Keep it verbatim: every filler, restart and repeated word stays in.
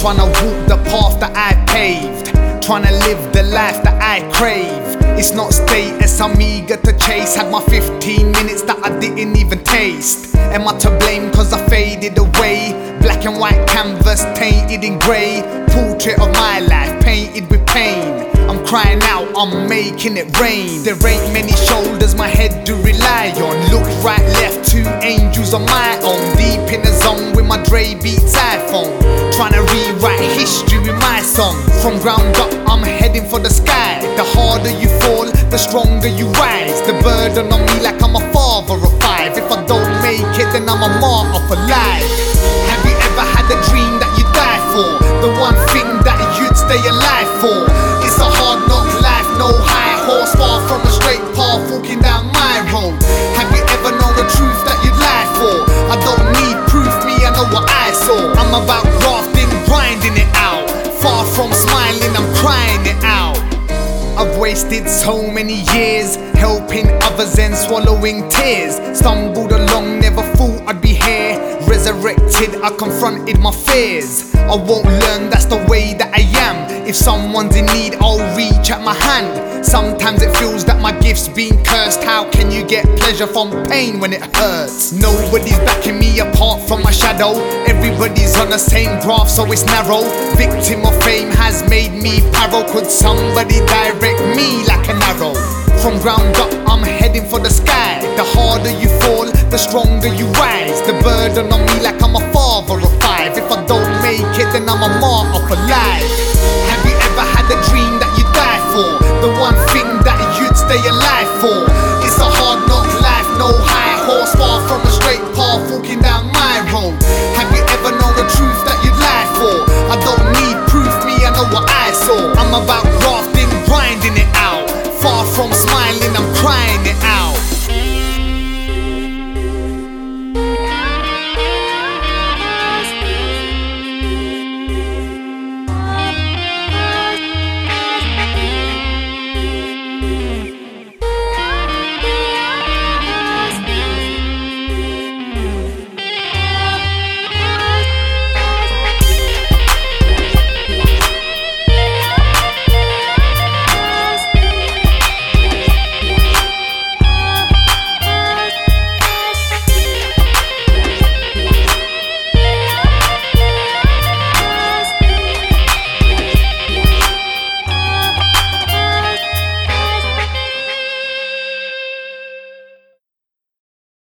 tryna walk the path that I paved, tryna live the life that I crave. It's not status I'm eager to chase. Had my fifteen minutes that I didn't even taste. Am I to blame cause I faded away? Black and white canvas tainted in grey. Portrait of my life painted with pain. I'm crying out, I'm making it rain. There ain't many shoulders my head to rely on. Look right, left, two angels on my own. Deep in the zone with my Dre Beats iPhone, tryna rewrite history with my song. From ground up, I'm heading for the sky. The harder you fall, the stronger you rise. The burden on me like I'm a father of five. If I don't make it, then I'm a martyr for life. Have you ever had a dream that you die for? The one thing that you'd stay alive for? It's a hard knock life, no high horse, far from a straight path, walking down my road. Have you ever known the truth that you'd lie for? I don't need proof, me I know what I saw. I'm about grafting, grinding it out. Far from smiling, I'm crying it out. I've wasted so many years helping others and swallowing tears. Stumbled along, never thought I'd be here. Resurrected, I confronted my fears. I won't learn, that's the way that I am. If someone's in need, I'll reach out my hand. Sometimes it feels that my gift's been cursed. How can you get pleasure from pain when it hurts? Nobody's backing me apart from my shadow. Everybody's on the same graph, so it's narrow. Victim of fame has made me paro. Could somebody direct me like an arrow? From ground up, I'm heading for the sky. The harder you fall, the stronger you rise. The burden on me like I'm a father of five. If I don't make it, then I'm a martyr for life. Have you ever had a dream that you die for? The one thing that you'd stay alive for? It's a hard knock life, no high horse, far from a straight path, walking down my road. Have you ever known the truth that you'd lie for? I don't need proof, me I know what I saw. I'm about